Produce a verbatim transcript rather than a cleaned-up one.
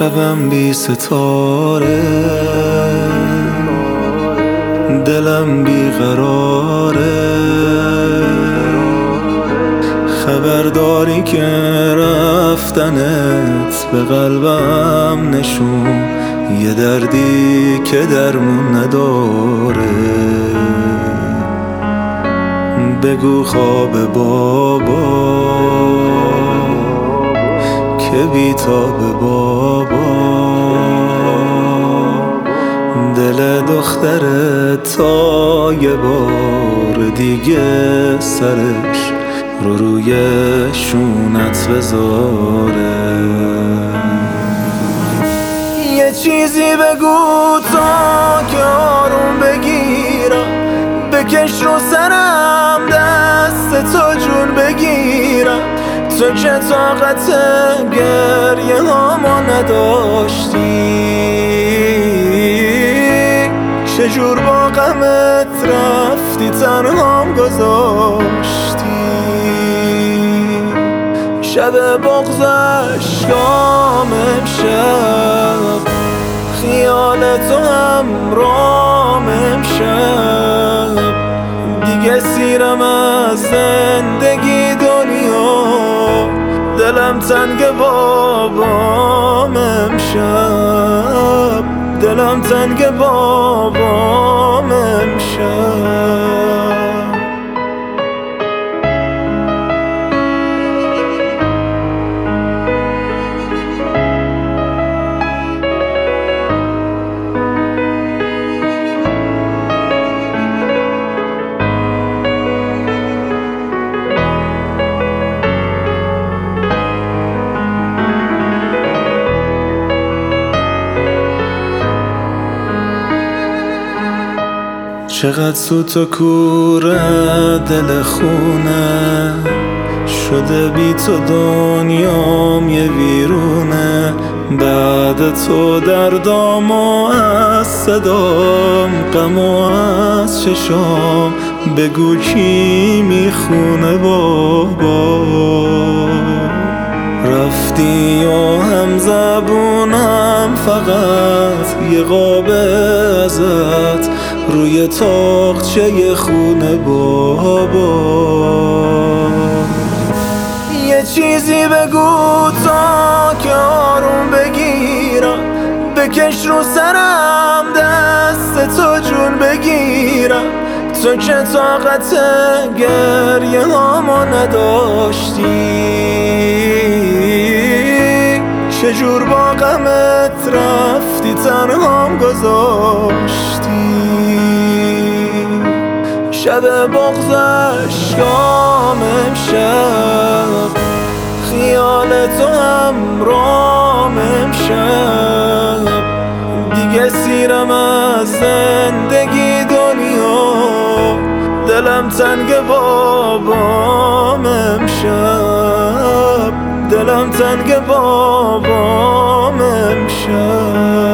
شبم بی ستاره، دلم بی قراره. خبرداری که رفتنت به قلبم نشون یه دردی که درمون نداره. بگو خواب بابا که بیتاب بابا، دل دخترت تا یه بار دیگه سرش رو روی شونت بذاره. یه چیزی بگو تا که آروم بگیرم، بکش رو سرم دست تو جون بگیرم. تو که طاقت گریه هامو نداشتی، چجور با غمت رفتی تنهام گذاشتی. شب بغض اشکام امشب، خیال تو همرام امشب. دیگه سیرم از زندگی دنیا، دلم تنگ بابام امشب، دلم تنگ بابام امشب. چقدر سوت و کوره دل خونه شده، بی تو دنیام یه ویرونه. بعد تو دردام و از صدام، غم و از چشام، بگو کی میخونه بابا. رفتی و هم زبونم فقط یه قاب ازت روی تاقچه خونه بابا. یه چیزی بگو تا که آروم بگیرم، بکش رو سرم دست تو جون بگیرم. تو که طاقت گریه هامو نداشتی، چجور با غمت رفتی تنهام گذاشتی. شب بغض اشکام امشب، خیال تو همرام امشب. دیگه سیرم از زندگی دنیا، دلم تنگ بابام امشب، دلم تنگ بابام امشب.